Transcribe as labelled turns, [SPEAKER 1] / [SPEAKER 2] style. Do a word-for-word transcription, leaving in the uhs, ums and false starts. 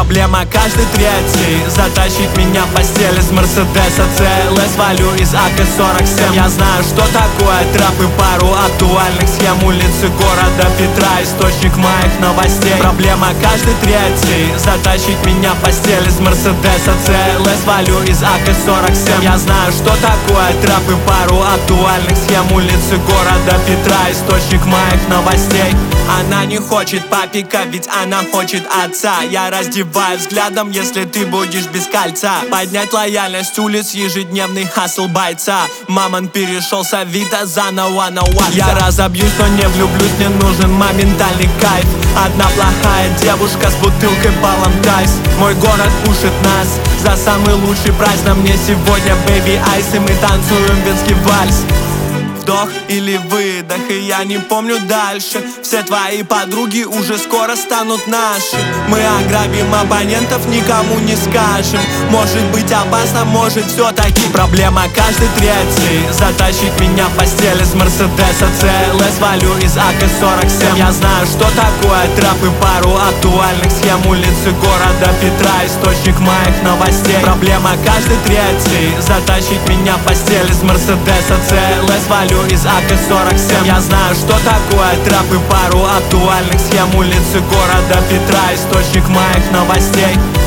[SPEAKER 1] Проблема каждый третий затащить меня в постель из Мерседеса си эл эс. Валю из а ка сорок семь. Я знаю, что такое трэп и пару актуальных схем. Улицы города Петра, источник моих новостей. Проблема каждый третий затащить меня в постель из Мерседеса си эл эс. Валю из а ка сорок семь. Я знаю, что такое трэп и пару актуальных схем. Улицы города Петра, источник моих новостей. Она не хочет папика, ведь она хочет отца. Я раздеваю взглядом, если ты будешь без кольца. Поднять лояльность улиц, ежедневный хасл бойца. Мамон перешел с Авито заново на WhatsApp. Я разобьюсь, но не влюблюсь, мне нужен моментальный кайф. Одна плохая девушка с бутылкой баллон тайс. Мой город пушит нас за самый лучший прайс. На мне сегодня бэйби айс, и мы танцуем венский вальс. Вдох или выдох, и я не помню дальше. Все твои подруги уже скоро станут наши. Мы ограбим абонентов, никому не скажем. Может быть опасно, может все-таки. Проблема каждый третий затащить меня в постель из Мерседеса си эл эс. Валю из а ка сорок семь. Я знаю, что такое трэп и пару актуальных схем. Улицы города Петра, источник моих новостей. Проблема каждый третий затащить меня в постель из Мерседеса си эл эс. Валю из а ка сорок семь. Я знаю, что такое трэп и пару актуальных схем. Улицы города Петра, источник моих новостей.